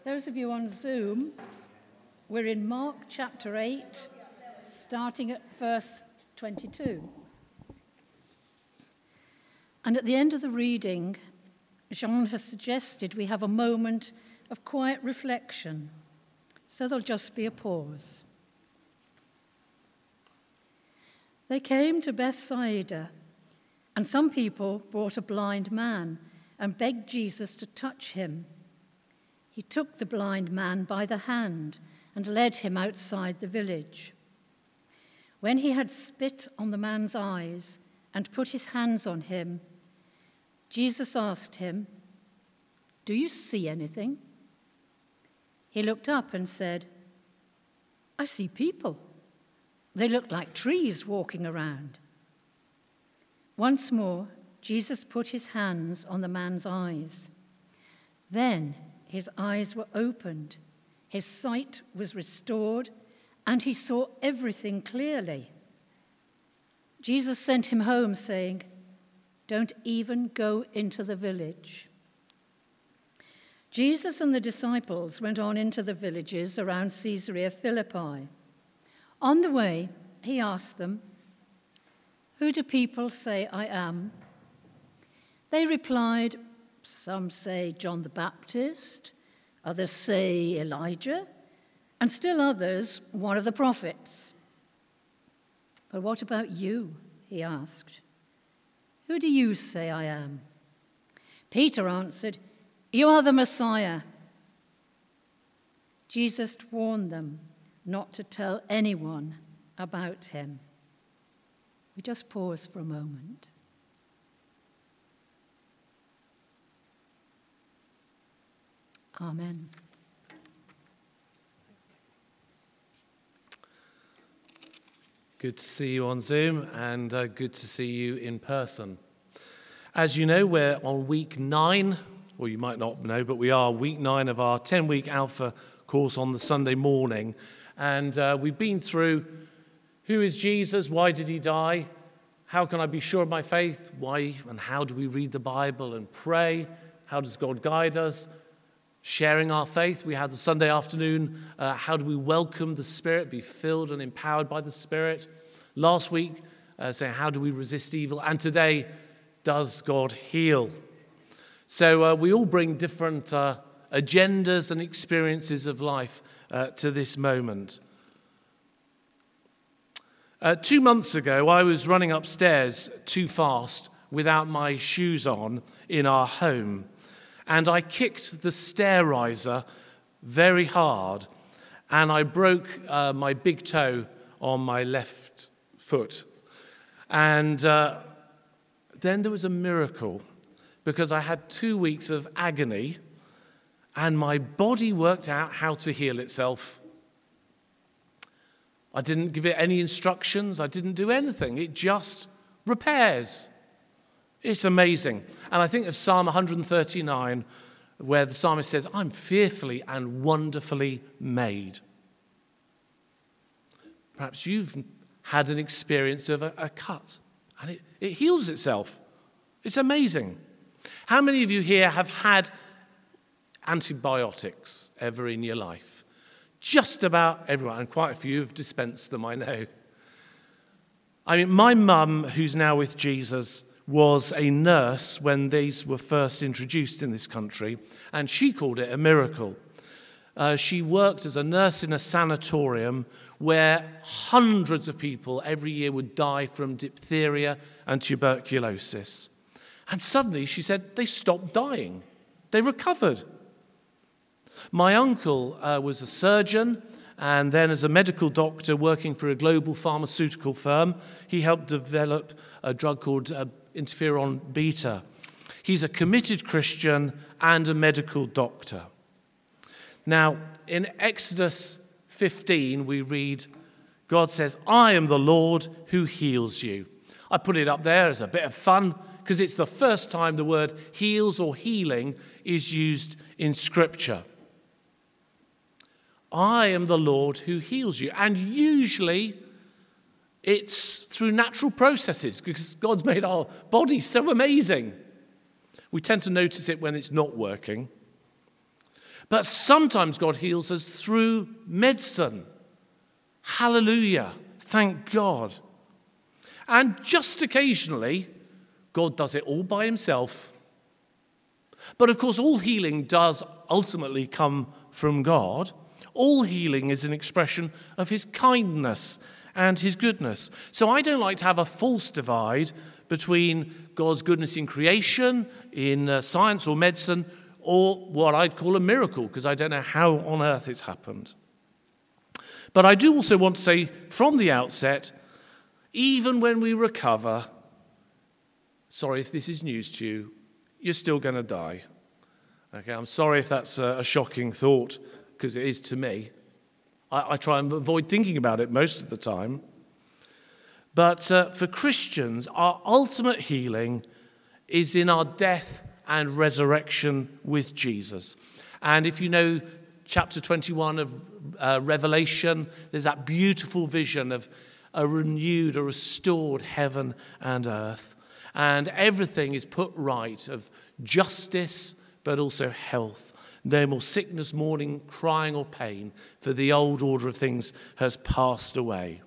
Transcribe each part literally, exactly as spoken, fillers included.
Those of you on Zoom, we're in Mark chapter eight, starting at verse twenty-two. And at the end of the reading, Jean has suggested we have a moment of quiet reflection, so there'll just be a pause. They came to Bethsaida, and some people brought a blind man and begged Jesus to touch him. He took the blind man by the hand and led him outside the village. When he had spit on the man's eyes and put his hands on him, Jesus asked him, "Do you see anything?" He looked up and said, "I see people. They look like trees walking around." Once more, Jesus put his hands on the man's eyes. Then his eyes were opened, his sight was restored, and he saw everything clearly. Jesus sent him home, saying, "Don't even go into the village." Jesus and the disciples went on into the villages around Caesarea Philippi. On the way, he asked them, "Who do people say I am?" They replied, "Some say John the Baptist, others say Elijah, and still others, one of the prophets." "But what about you?" he asked. "Who do you say I am?" Peter answered, "You are the Messiah." Jesus warned them not to tell anyone about him. We just pause for a moment. Amen. Good to see you on Zoom, and uh, good to see you in person. As you know, we're on week nine, or you might not know, but we are week nine of our ten-week Alpha course on the Sunday morning. And uh, we've been through who is Jesus, why did he die, how can I be sure of my faith, why and how do we read the Bible and pray, how does God guide us, sharing our faith. We had the Sunday afternoon, uh, how do we welcome the Spirit, be filled and empowered by the Spirit. Last week, uh, saying how do we resist evil, and today, does God heal? So uh, we all bring different uh, agendas and experiences of life uh, to this moment. Uh, two months ago, I was running upstairs too fast without my shoes on in our home, and I kicked the stair riser very hard, and I broke uh, my big toe on my left foot. And uh, then there was a miracle, because I had two weeks of agony, and my body worked out how to heal itself. I didn't give it any instructions. I didn't do anything. It just repairs. It's amazing. And I think of Psalm one thirty-nine, where the psalmist says, "I'm fearfully and wonderfully made." Perhaps you've had an experience of a, a cut, and it, it heals itself. It's amazing. How many of you here have had antibiotics ever in your life? Just about everyone, and quite a few have dispensed them, I know. I mean, my mum, who's now with Jesus, was a nurse when these were first introduced in this country, and she called it a miracle. Uh, she worked as a nurse in a sanatorium where hundreds of people every year would die from diphtheria and tuberculosis. And suddenly, she said, they stopped dying. They recovered. My uncle uh, was a surgeon, and then as a medical doctor working for a global pharmaceutical firm, he helped develop a drug called uh, interferon beta. He's a committed Christian and a medical doctor. Now, in Exodus fifteen, we read, God says, "I am the Lord who heals you." I put it up there as a bit of fun, because it's the first time the word heals or healing is used in Scripture. I am the Lord who heals you. And usually it's through natural processes, because God's made our bodies so amazing. We tend to notice it when it's not working. But sometimes God heals us through medicine. Hallelujah. Thank God. And just occasionally, God does it all by himself. But of course, all healing does ultimately come from God. All healing is an expression of his kindness and his goodness. So I don't like to have a false divide between God's goodness in creation, in uh, science or medicine, or what I'd call a miracle, because I don't know how on earth it's happened. But I do also want to say from the outset, even when we recover, sorry if this is news to you, you're still going to die. Okay, I'm sorry if that's a, a shocking thought, because it is to me. I, I try and avoid thinking about it most of the time. But uh, for Christians, our ultimate healing is in our death and resurrection with Jesus. And if you know chapter twenty-one of uh, Revelation, there's that beautiful vision of a renewed, a restored heaven and earth. And everything is put right, of justice, but also health. No more sickness, mourning, crying, or pain, for the old order of things has passed away.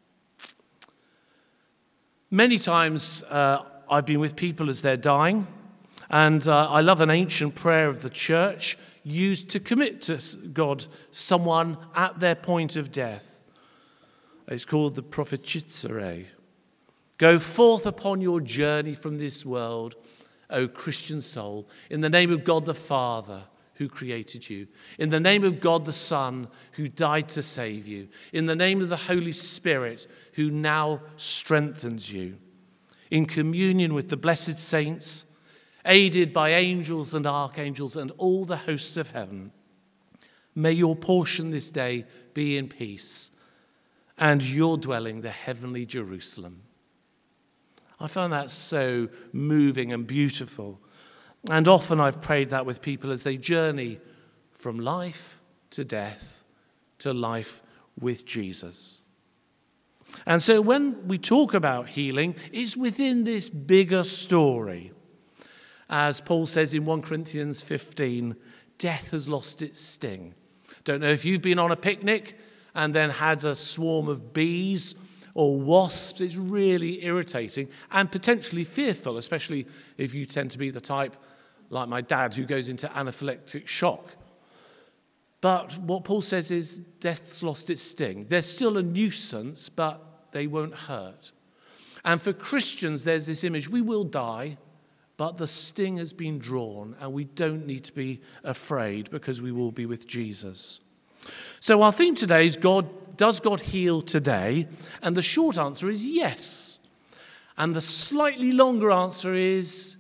Many times uh, I've been with people as they're dying, and uh, I love an ancient prayer of the church used to commit to God someone at their point of death. It's called the Prophetizere. Go forth upon your journey from this world, O Christian soul, in the name of God the Father, who created you, in the name of God the Son, who died to save you, in the name of the Holy Spirit, who now strengthens you, in communion with the blessed saints, aided by angels and archangels and all the hosts of heaven. May your portion this day be in peace, and your dwelling the heavenly Jerusalem. I find that so moving and beautiful. And often I've prayed that with people as they journey from life to death to life with Jesus. And so when we talk about healing, it's within this bigger story. As Paul says in First Corinthians fifteen, death has lost its sting. Don't know if you've been on a picnic and then had a swarm of bees or wasps. It's really irritating and potentially fearful, especially if you tend to be the type like my dad who goes into anaphylactic shock. But what Paul says is death's lost its sting. They're still a nuisance, but they won't hurt. And for Christians, there's this image, we will die, but the sting has been drawn, and we don't need to be afraid because we will be with Jesus. So our theme today is God, does God heal today? And the short answer is yes. And the slightly longer answer is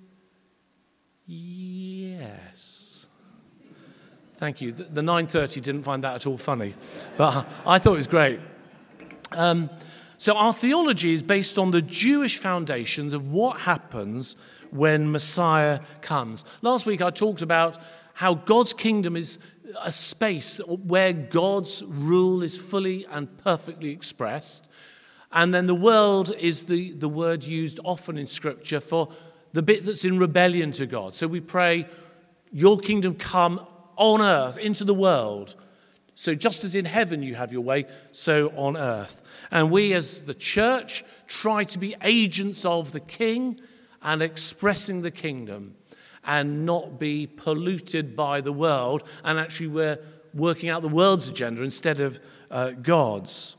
yes. Thank you. The, the nine thirty didn't find that at all funny, but I thought it was great. Um, so our theology is based on the Jewish foundations of what happens when Messiah comes. Last week I talked about how God's kingdom is a space where God's rule is fully and perfectly expressed. And then the world is the, the word used often in Scripture for the bit that's in rebellion to God. So we pray, your kingdom come on earth, into the world. So just as in heaven you have your way, so on earth. And we as the church try to be agents of the King and expressing the kingdom and not be polluted by the world. And actually we're working out the world's agenda instead of uh, God's.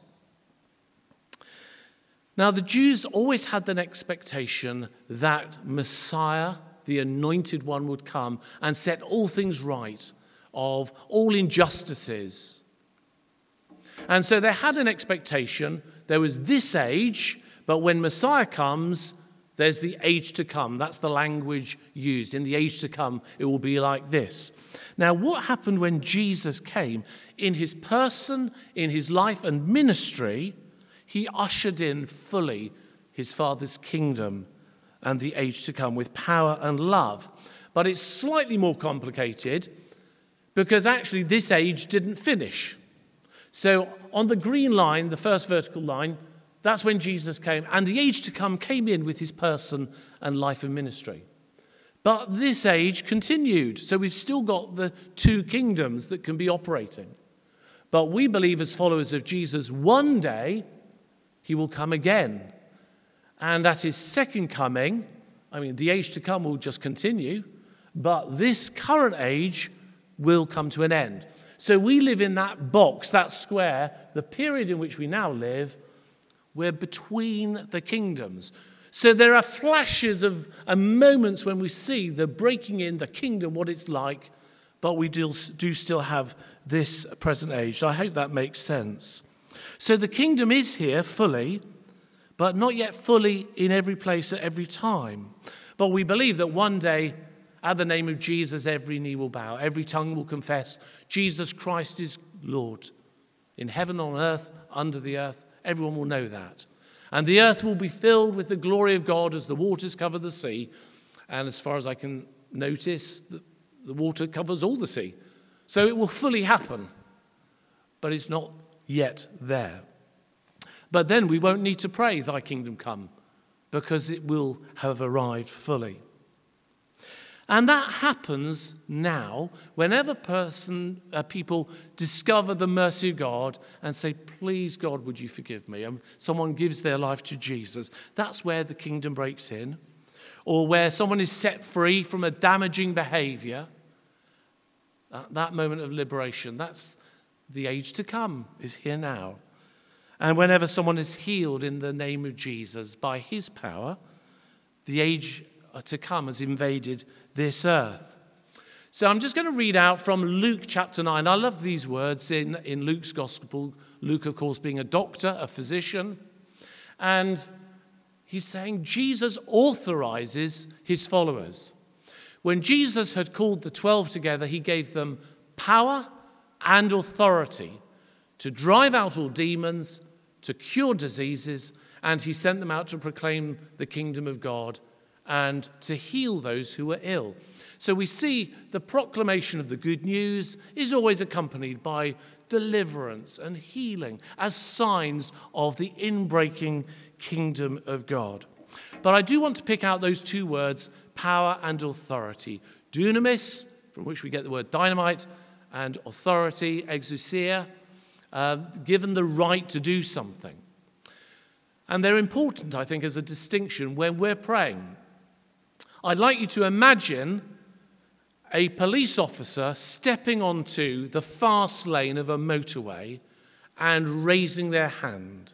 Now, the Jews always had an expectation that Messiah, the anointed one, would come and set all things right, of all injustices. And so they had an expectation, there was this age, but when Messiah comes, there's the age to come. That's the language used. In the age to come, it will be like this. Now, what happened when Jesus came? In his person, in his life and ministry, he ushered in fully his Father's kingdom and the age to come with power and love. But it's slightly more complicated because actually this age didn't finish. So on the green line, the first vertical line, that's when Jesus came, and the age to come came in with his person and life and ministry. But this age continued. So we've still got the two kingdoms that can be operating. But we believe as followers of Jesus, one day he will come again. And at his second coming, I mean, the age to come will just continue, but this current age will come to an end. So we live in that box, that square, the period in which we now live, we're between the kingdoms. So there are flashes of and moments when we see the breaking in, the kingdom, what it's like, but we do, do still have this present age. I hope that makes sense. So the kingdom is here fully, but not yet fully in every place at every time. But we believe that one day, at the name of Jesus, every knee will bow, every tongue will confess Jesus Christ is Lord. In heaven, on earth, under the earth, everyone will know that. And the earth will be filled with the glory of God as the waters cover the sea. And as far as I can notice, the, the water covers all the sea. So it will fully happen, but it's not yet there. But then we won't need to pray, thy kingdom come, because it will have arrived fully. And that happens now whenever person, uh, people discover the mercy of God and say, please, God, would you forgive me? And someone gives their life to Jesus. That's where the kingdom breaks in. Or where someone is set free from a damaging behavior. At that moment of liberation, that's the age to come, is here now. And whenever someone is healed in the name of Jesus by his power, the age to come has invaded this earth. So I'm just going to read out from Luke chapter nine. I love these words in, in Luke's gospel. Luke, of course, being a doctor, a physician. And he's saying Jesus authorizes his followers. When Jesus had called the twelve together, he gave them power and authority to drive out all demons, to cure diseases, and he sent them out to proclaim the kingdom of God and to heal those who were ill. So we see the proclamation of the good news is always accompanied by deliverance and healing as signs of the inbreaking kingdom of God. But I do want to pick out those two words, power and authority. Dunamis, from which we get the word dynamite, and authority, exousia, uh, given the right to do something. And they're important, I think, as a distinction when we're praying. I'd like you to imagine a police officer stepping onto the fast lane of a motorway and raising their hand.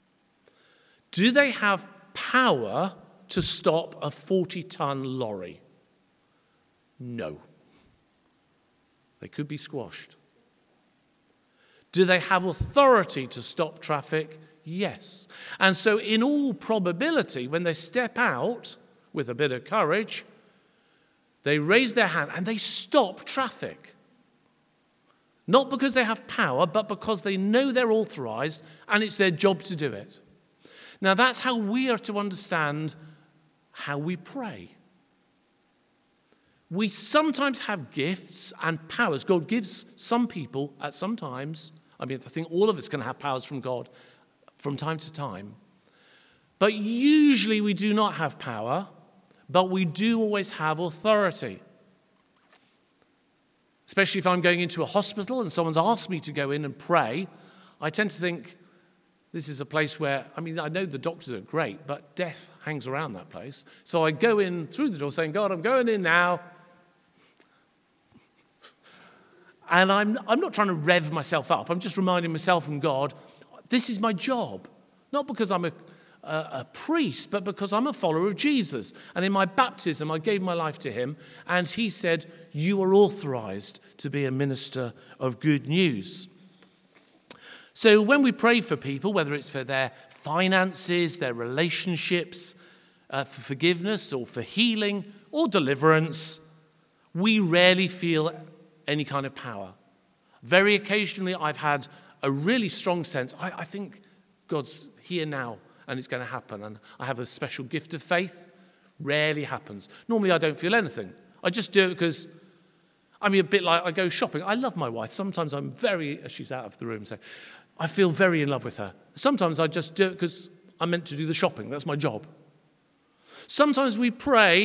Do they have power to stop a forty-ton lorry? No. They could be squashed. Do they have authority to stop traffic? Yes. And so in all probability, when they step out with a bit of courage, they raise their hand and they stop traffic. Not because they have power, but because they know they're authorized and it's their job to do it. Now that's how we are to understand how we pray. We sometimes have gifts and powers. God gives some people at some times. I mean, I think all of us can have powers from God from time to time. But usually we do not have power, but we do always have authority. Especially if I'm going into a hospital and someone's asked me to go in and pray, I tend to think this is a place where, I mean, I know the doctors are great, but death hangs around that place. So I go in through the door saying, God, I'm going in now. And I'm, I'm not trying to rev myself up. I'm just reminding myself and God, this is my job. Not because I'm a, a, a priest, but because I'm a follower of Jesus. And in my baptism, I gave my life to him. And he said, you are authorized to be a minister of good news. So when we pray for people, whether it's for their finances, their relationships, uh, for forgiveness or for healing or deliverance, we rarely feel any kind of power. Very occasionally, I've had a really strong sense, I, I think God's here now and it's going to happen. And I have a special gift of faith. Rarely happens. Normally, I don't feel anything. I just do it because, I mean, a bit like I go shopping. I love my wife. Sometimes I'm very, she's out of the room, so I feel very in love with her. Sometimes I just do it because I'm meant to do the shopping. That's my job. Sometimes we pray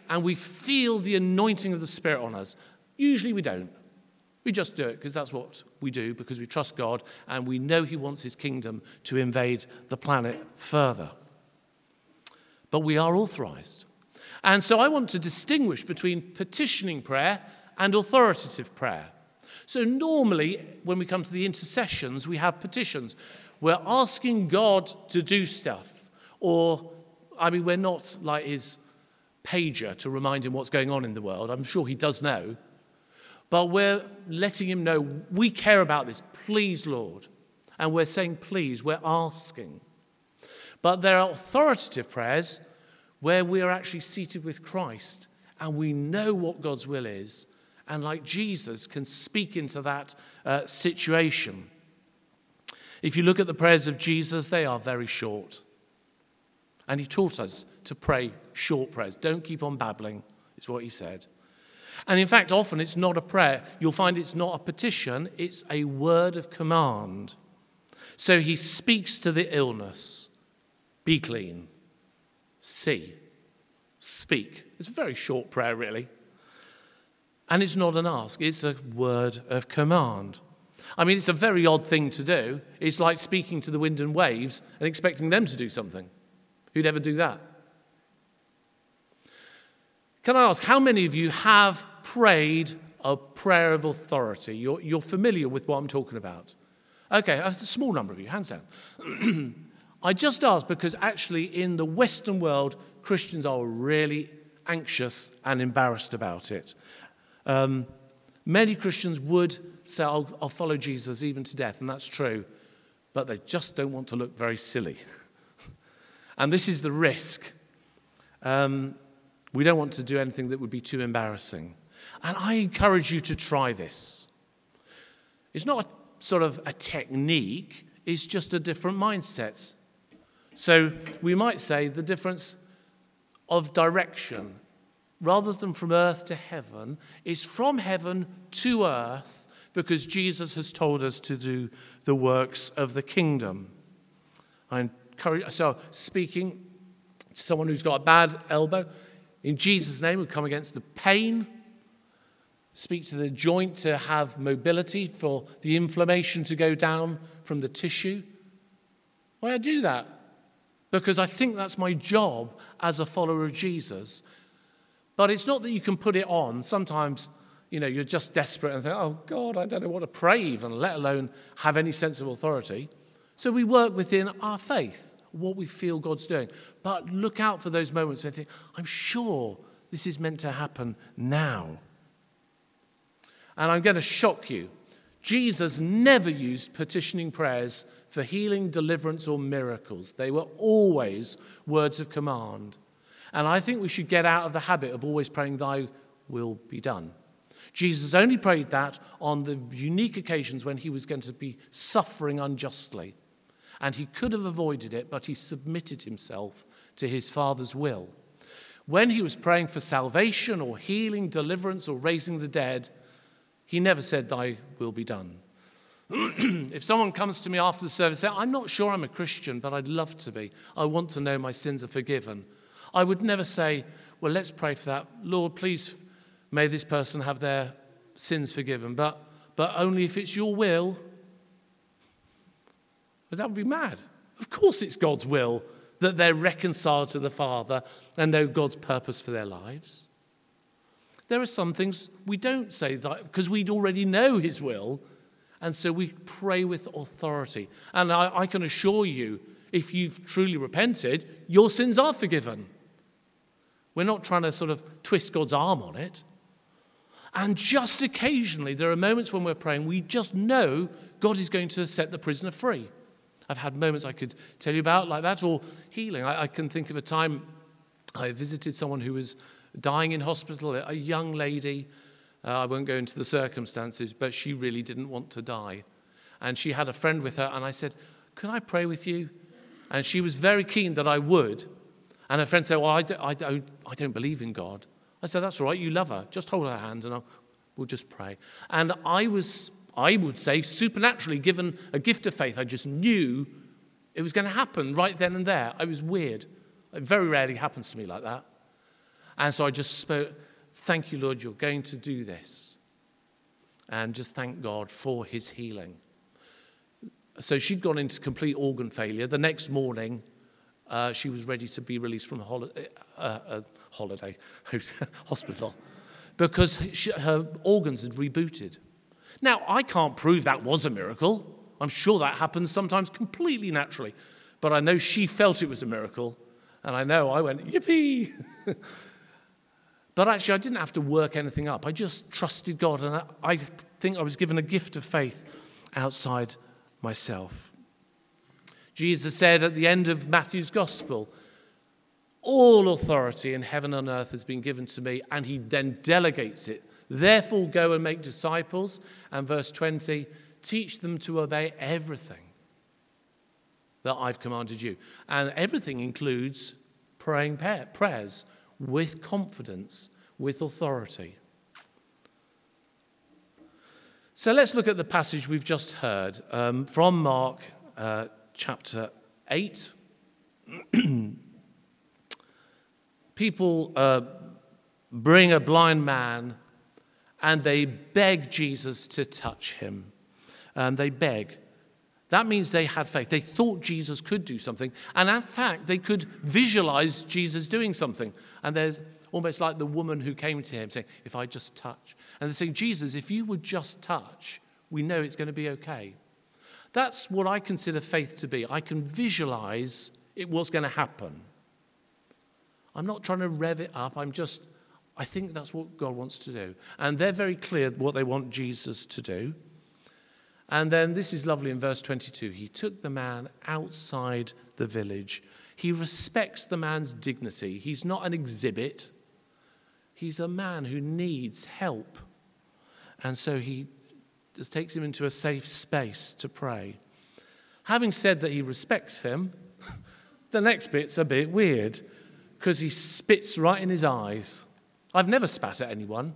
and we feel the anointing of the Spirit on us. Usually we don't. We just do it because that's what we do, because we trust God and we know he wants his kingdom to invade the planet further. But we are authorized. And so I want to distinguish between petitioning prayer and authoritative prayer. So normally, when we come to the intercessions, we have petitions. We're asking God to do stuff. Or, I mean, we're not like his pager to remind him what's going on in the world. I'm sure he does know. But we're letting him know, we care about this. Please, Lord. And we're saying, please, we're asking. But there are authoritative prayers where we are actually seated with Christ and we know what God's will is, and like Jesus can speak into that uh, situation. If you look at the prayers of Jesus, they are very short. And he taught us to pray short prayers. Don't keep on babbling, is what he said. And in fact, often it's not a prayer. You'll find it's not a petition, it's a word of command. So he speaks to the illness. Be clean. See. Speak. It's a very short prayer, really. And it's not an ask, it's a word of command. I mean, it's a very odd thing to do. It's like speaking to the wind and waves and expecting them to do something. Who'd ever do that? Can I ask, how many of you have prayed a prayer of authority? You're, you're familiar with what I'm talking about. Okay, a small number of you, hands down. I just asked because actually in the Western world, Christians are really anxious and embarrassed about it. Um, many Christians would say, I'll, I'll follow Jesus even to death, and that's true, but they just don't want to look very silly. And this is the risk. Um, we don't want to do anything that would be too embarrassing. And I encourage you to try this. It's not a, sort of a technique, it's just a different mindset. So we might say the difference of direction, rather than from earth to heaven, is from heaven to earth, because Jesus has told us to do the works of the kingdom. I encourage, so speaking to someone who's got a bad elbow, in Jesus' name, we come against the pain. Speak to the joint to have mobility, for the inflammation to go down from the tissue. Why I do that? Because I think that's my job as a follower of Jesus. But it's not that you can put it on. Sometimes, you know, you're just desperate and think, oh, God, I don't know what to pray even, let alone have any sense of authority. So we work within our faith, what we feel God's doing. But look out for those moments when you think, I'm sure this is meant to happen now. And I'm going to shock you. Jesus never used petitioning prayers for healing, deliverance, or miracles. They were always words of command. And I think we should get out of the habit of always praying, thy will be done. Jesus only prayed that on the unique occasions when he was going to be suffering unjustly. And he could have avoided it, but he submitted himself to his Father's will. When he was praying for salvation or healing, deliverance, or raising the dead, he never said, thy will be done. If someone comes to me after the service and says, I'm not sure I'm a Christian, but I'd love to be. I want to know my sins are forgiven. I would never say, well, let's pray for that. Lord, please may this person have their sins forgiven, but, but only if it's your will. But that would be mad. Of course it's God's will that they're reconciled to the Father and know God's purpose for their lives. There are some things we don't say that because we already know his will, and so we pray with authority. And I, I can assure you, if you've truly repented, your sins are forgiven. We're not trying to sort of twist God's arm on it. And just occasionally, there are moments when we're praying, we just know God is going to set the prisoner free. I've had moments I could tell you about like that, or healing. I, I can think of a time I visited someone who was dying in hospital, a young lady. Uh, I won't go into the circumstances, but she really didn't want to die. And she had a friend with her, and I said, can I pray with you? And she was very keen that I would. And her friend said, well, I don't, I don't, I don't believe in God. I said, that's all right, you love her. Just hold her hand, and I'll, we'll just pray. And I was, I would say, supernaturally given a gift of faith. I just knew it was going to happen right then and there. I was weird. It very rarely happens to me like that. And so I just spoke, thank you, Lord, you're going to do this. And just thank God for his healing. So she'd gone into complete organ failure. The next morning, uh, she was ready to be released from a holiday, uh, a holiday hospital because she, her organs had rebooted. Now, I can't prove that was a miracle. I'm sure that happens sometimes completely naturally. But I know she felt it was a miracle. And I know I went, yippee! But actually, I didn't have to work anything up. I just trusted God. And I, I think I was given a gift of faith outside myself. Jesus said at the end of Matthew's Gospel, all authority in heaven and earth has been given to me, and he then delegates it. Therefore, go and make disciples. And verse twenty, teach them to obey everything that I've commanded you. And everything includes praying prayers with confidence, with authority. So let's look at the passage we've just heard um, from Mark uh, chapter eight. People uh, bring a blind man and they beg Jesus to touch him. And they beg. That means they had faith. They thought Jesus could do something. And in fact, they could visualize Jesus doing something. And there's almost like the woman who came to him saying, if I just touch. And they're saying, Jesus, if you would just touch, we know it's going to be okay. That's what I consider faith to be. I can visualize it, what's going to happen. I'm not trying to rev it up. I'm just, I think that's what God wants to do. And they're very clear what they want Jesus to do. And then this is lovely in verse twenty-two. He took the man outside the village. He respects the man's dignity. He's not an exhibit. He's a man who needs help. And so he just takes him into a safe space to pray. Having said that he respects him, the next bit's a bit weird because he spits right in his eyes. I've never spat at anyone.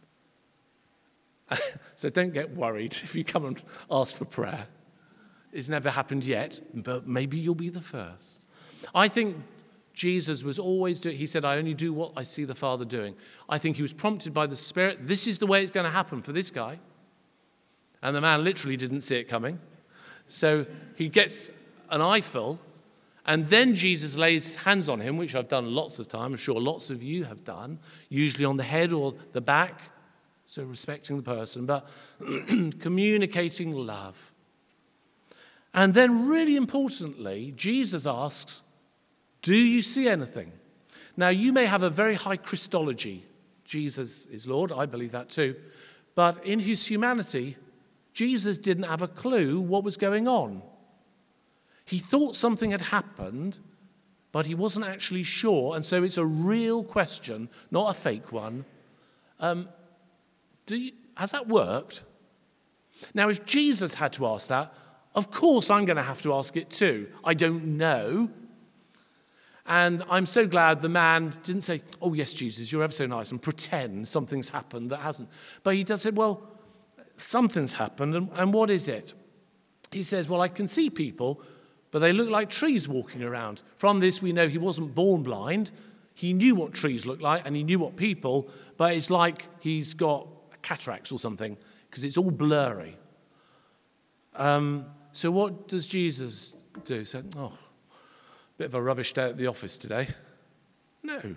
So don't get worried if you come and ask for prayer. It's never happened yet, but maybe you'll be the first. I think Jesus was always doing, he said, I only do what I see the Father doing. I think he was prompted by the Spirit. This is the way it's going to happen for this guy. And the man literally didn't see it coming. So he gets an eyeful, and then Jesus lays hands on him, which I've done lots of times. I'm sure lots of you have done, usually on the head or the back. So respecting the person, but communicating love. And then really importantly, Jesus asks, do you see anything? Now, you may have a very high Christology. Jesus is Lord, I believe that too. But in his humanity, Jesus didn't have a clue what was going on. He thought something had happened, but he wasn't actually sure. And so it's a real question, not a fake one. Um, Do you, has that worked? Now, if Jesus had to ask that, of course I'm going to have to ask it too. I don't know. And I'm so glad the man didn't say, oh, yes, Jesus, you're ever so nice, and pretend something's happened that hasn't. But he does say, well, something's happened, and, and what is it? He says, well, I can see people, but they look like trees walking around. From this, we know he wasn't born blind. He knew what trees look like, and he knew what people, but it's like he's got cataracts or something, because it's all blurry. Um, so what does Jesus do? Say, oh, bit of a rubbish day at the office today. No.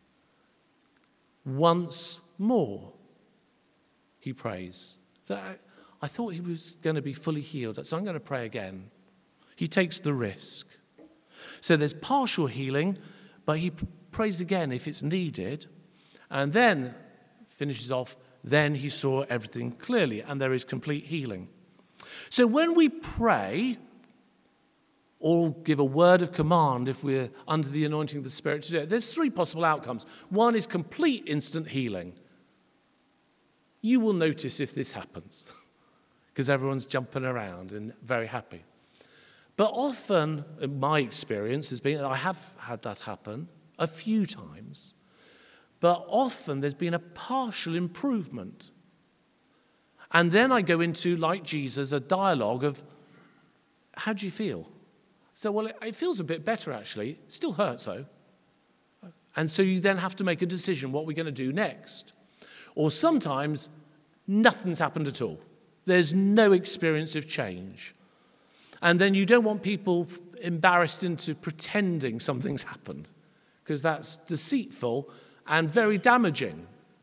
Once more, he prays. So I, I thought he was going to be fully healed, so I'm going to pray again. He takes the risk. So there's partial healing, but he prays again if it's needed, and then finishes off, then he saw everything clearly, and there is complete healing. So when we pray, or give a word of command if we're under the anointing of the Spirit to do it, there's three possible outcomes. One is complete instant healing. You will notice if this happens, because everyone's jumping around and very happy. But often, in my experience, has been, I have had that happen a few times, but often there's been a partial improvement. And then I go into, like Jesus, a dialogue of, how do you feel? So, well, it, it feels a bit better, actually. It still hurts, though. And so you then have to make a decision, what we're going to do next. Or sometimes nothing's happened at all. There's no experience of change. And then you don't want people embarrassed into pretending something's happened, because that's deceitful and very damaging.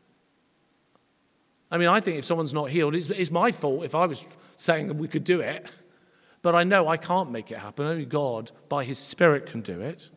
I mean, I think if someone's not healed, it's, it's my fault if I was saying that we could do it. But I know I can't make it happen. Only God, by his Spirit, can do it.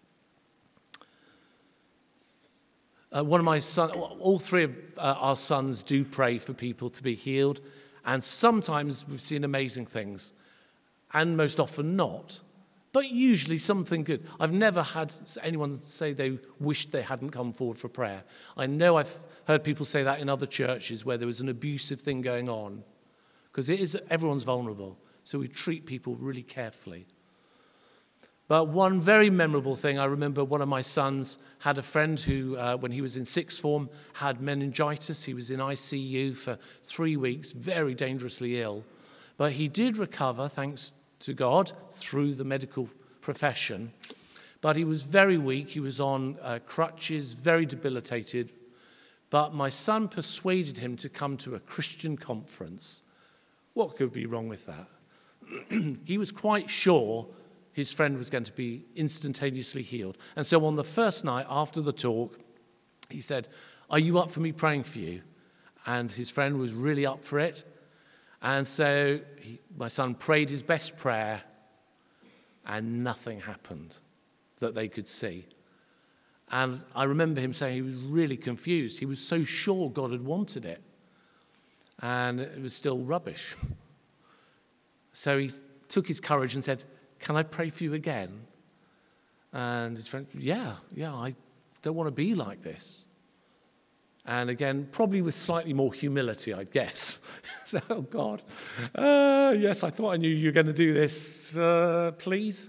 Uh, one of my sons, all three of uh, our sons do pray for people to be healed. And sometimes we've seen amazing things. And most often not. But usually something good. I've never had anyone say they wished they hadn't come forward for prayer. I know I've heard people say that in other churches where there was an abusive thing going on. Because it is, everyone's vulnerable. So we treat people really carefully. But one very memorable thing, I remember one of my sons had a friend who, uh, when he was in sixth form, had meningitis. He was in I C U for three weeks, very dangerously ill. But he did recover, thanks to God, through the medical profession. But he was very weak. He was on uh, crutches, very debilitated. But my son persuaded him to come to a Christian conference. What could be wrong with that? He was quite sure his friend was going to be instantaneously healed. And so on the first night after the talk, he said, "Are you up for me praying for you?" And his friend was really up for it. And so he, my son prayed his best prayer, and nothing happened that they could see. And I remember him saying he was really confused. He was so sure God had wanted it, and it was still rubbish. So he took his courage and said, "Can I pray for you again?" And his friend, yeah, yeah, I don't want to be like this. And again, probably with slightly more humility, I'd guess. So, oh God, uh, yes, I thought I knew you were going to do this, uh, please.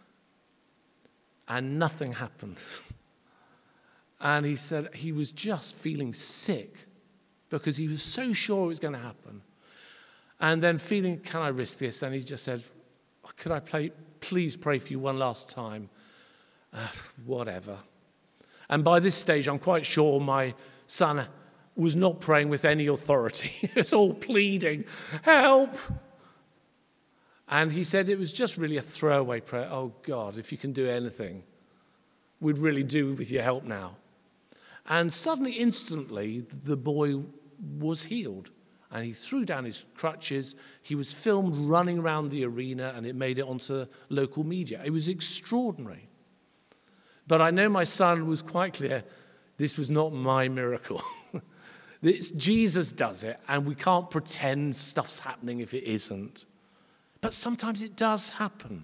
And nothing happened. And he said he was just feeling sick because he was so sure it was going to happen. And then feeling, can I risk this? And he just said, could I play, please pray for you one last time? Uh, whatever. And by this stage, I'm quite sure my son was not praying with any authority. It's all pleading, help. And he said it was just really a throwaway prayer. Oh God, if you can do anything, we'd really do with your help now. And suddenly, instantly, the boy was healed. And he threw down his crutches. He was filmed running around the arena, and it made it onto local media. It was extraordinary. But I know my son was quite clear, this was not my miracle. It's Jesus does it, and we can't pretend stuff's happening if it isn't. But sometimes it does happen.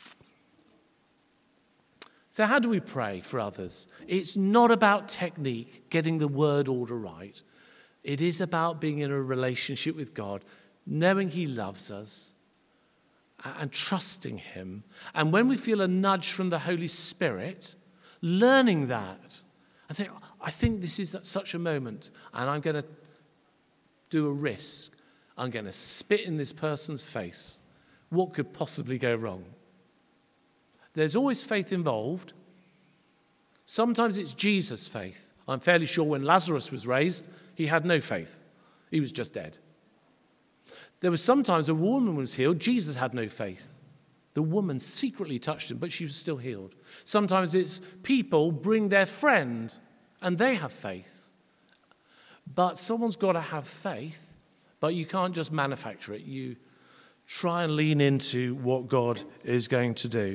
So how do we pray for others? It's not about technique, getting the word order right. It is about being in a relationship with God, knowing he loves us and trusting him. And when we feel a nudge from the Holy Spirit, learning that, I think, I think this is such a moment, and I'm going to do a risk. I'm going to spit in this person's face. What could possibly go wrong? There's always faith involved. Sometimes it's Jesus' faith. I'm fairly sure when Lazarus was raised, he had no faith. He was just dead. There was sometimes a woman was healed. Jesus had no faith. The woman secretly touched him, but she was still healed. Sometimes it's people bring their friend, and they have faith. But someone's got to have faith, but you can't just manufacture it. You try and lean into what God is going to do.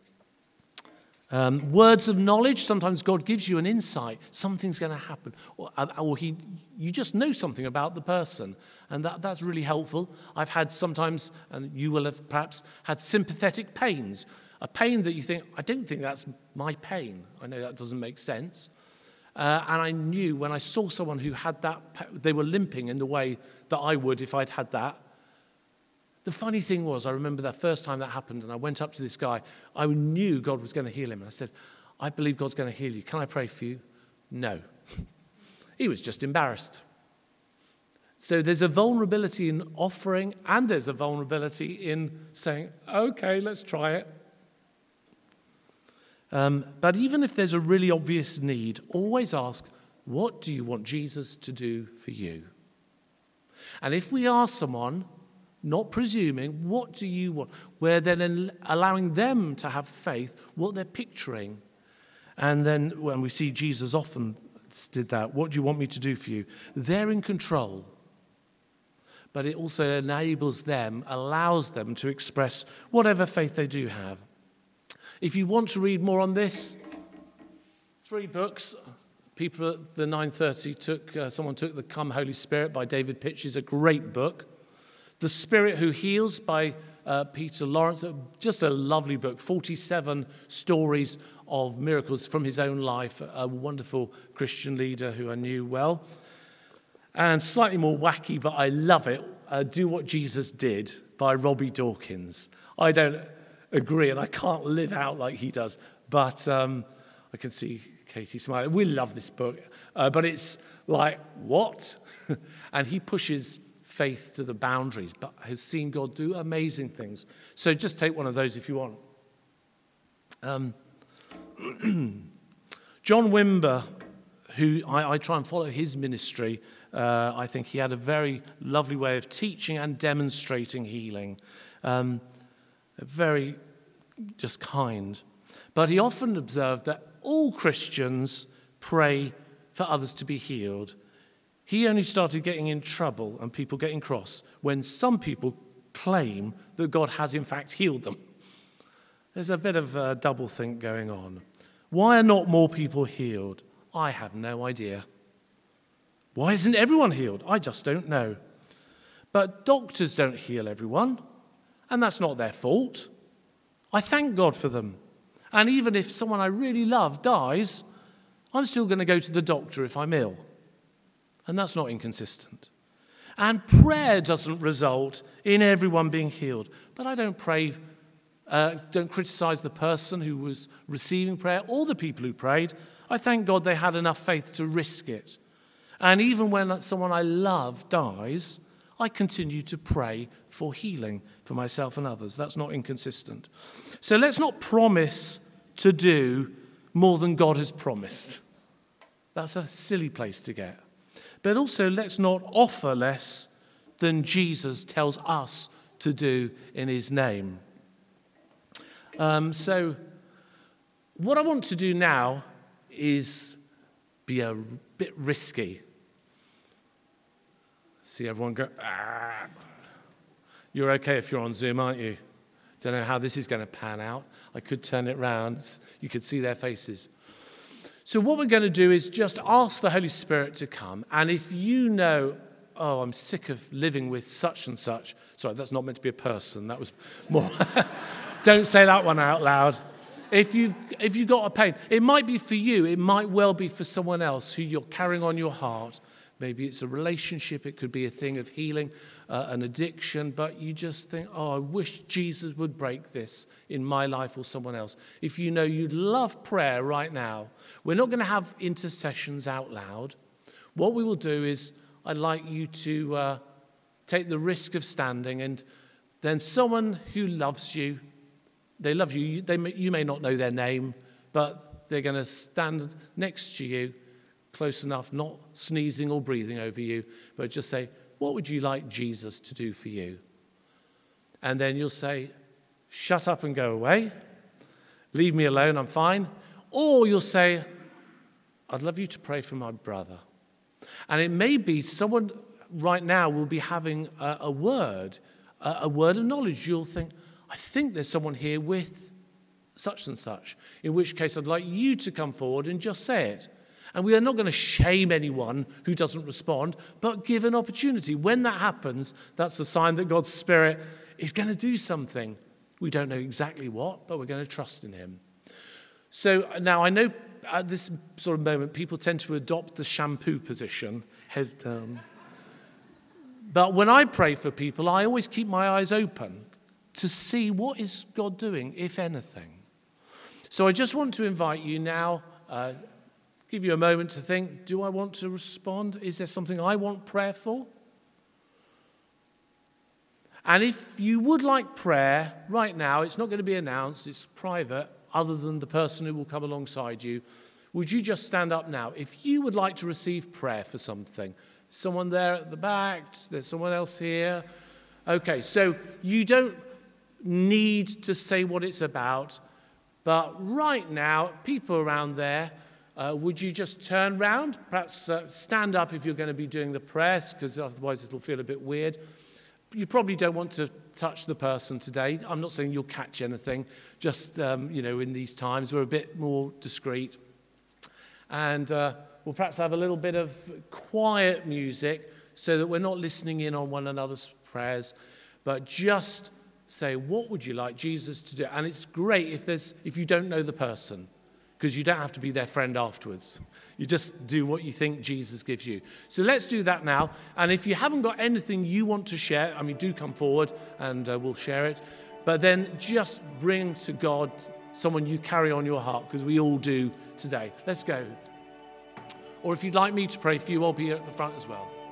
Um, words of knowledge, sometimes God gives you an insight, something's going to happen, or, or he, you just know something about the person, and that, that's really helpful. I've had sometimes, and you will have perhaps had sympathetic pains, a pain that you think, I don't think that's my pain. I know that doesn't make sense. Uh, and I knew when I saw someone who had that, they were limping in the way that I would if I'd had that. The funny thing was, I remember that first time that happened, and I went up to this guy. I knew God was going to heal him. And I said, I believe God's going to heal you. Can I pray for you? No. He was just embarrassed. So there's a vulnerability in offering, and there's a vulnerability in saying, okay, let's try it. Um, but even if there's a really obvious need, always ask, what do you want Jesus to do for you? And if we ask someone, not presuming, what do you want? We're then allowing them to have faith, what they're picturing. And then when we see Jesus often did that, what do you want me to do for you? They're in control. But it also enables them, allows them to express whatever faith they do have. If you want to read more on this, three books. People at the nine thirty took, uh, someone took The Come Holy Spirit by David Pitch, is a great book. The Spirit Who Heals by uh, Peter Lawrence, just a lovely book, forty-seven stories of miracles from his own life, a wonderful Christian leader who I knew well. And slightly more wacky, but I love it, uh, Do What Jesus Did by Robbie Dawkins. I don't agree, and I can't live out like he does, but um, I can see Katie smiling. We love this book, uh, but it's like, what? And he pushes faith to the boundaries, but has seen God do amazing things. So just take one of those if you want. Um, John Wimber, who I, I try and follow his ministry, uh, I think he had a very lovely way of teaching and demonstrating healing. Um, very just kind. But he often observed that all Christians pray for others to be healed. He only started getting in trouble and people getting cross when some people claim that God has in fact healed them. There's a bit of a double think going on. Why are not more people healed? I have no idea. Why isn't everyone healed? I just don't know. But doctors don't heal everyone, and that's not their fault. I thank God for them. And even if someone I really love dies, I'm still going to go to the doctor if I'm ill. And that's not inconsistent. And prayer doesn't result in everyone being healed. But I don't pray, uh, don't criticize the person who was receiving prayer or the people who prayed. I thank God they had enough faith to risk it. And even when someone I love dies, I continue to pray for healing for myself and others. That's not inconsistent. So let's not promise to do more than God has promised. That's a silly place to get. But also, let's not offer less than Jesus tells us to do in his name. Um, so what I want to do now is be a bit risky. See everyone go, ah. You're okay if you're on Zoom, aren't you? Don't know how this is going to pan out. I could turn it round. You could see their faces. So what we're going to do is just ask the Holy Spirit to come. And if you know, oh, I'm sick of living with such and such. Sorry, that's not meant to be a person. That was more. Don't say that one out loud. If you've, if you've got a pain, it might be for you. It might well be for someone else who you're carrying on your heart. Maybe it's a relationship. It could be a thing of healing, uh, an addiction. But you just think, oh, I wish Jesus would break this in my life or someone else. If you know you'd love prayer right now, we're not going to have intercessions out loud. What we will do is I'd like you to uh, take the risk of standing, and then someone who loves you, they love you, they may, you may not know their name, but they're going to stand next to you, close enough, not sneezing or breathing over you, but just say, what would you like Jesus to do for you? And then you'll say, shut up and go away. Leave me alone, I'm fine. Or you'll say, I'd love you to pray for my brother. And it may be someone right now will be having a, a word, a, a word of knowledge. You'll think, I think there's someone here with such and such, in which case I'd like you to come forward and just say it. And we are not going to shame anyone who doesn't respond, but give an opportunity. When that happens, that's a sign that God's Spirit is going to do something. We don't know exactly what, but we're going to trust in him. So now I know at this sort of moment, people tend to adopt the shampoo position, head down. But when I pray for people, I always keep my eyes open to see what is God doing, if anything. So I just want to invite you now, uh, give you a moment to think, do I want to respond? Is there something I want prayer for? And if you would like prayer right now, it's not going to be announced, it's private, other than the person who will come alongside you, would you just stand up now? If you would like to receive prayer for something, someone there at the back, there's someone else here. Okay, so you don't need to say what it's about, but right now, people around there, uh, would you just turn round? Perhaps uh, stand up if you're going to be doing the prayers, because otherwise it'll feel a bit weird. You probably don't want to touch the person today. I'm not saying you'll catch anything, just, um, you know, in these times, we're a bit more discreet. And uh, we'll perhaps have a little bit of quiet music so that we're not listening in on one another's prayers, but just say, what would you like Jesus to do? And it's great if there's if you don't know the person, because you don't have to be their friend afterwards. You just do what you think Jesus gives you. So let's do that now. And if you haven't got anything you want to share, I mean, do come forward and uh, we'll share it. But then just bring to God someone you carry on your heart, because we all do today. Let's go. Or if you'd like me to pray for you, I'll be here at the front as well.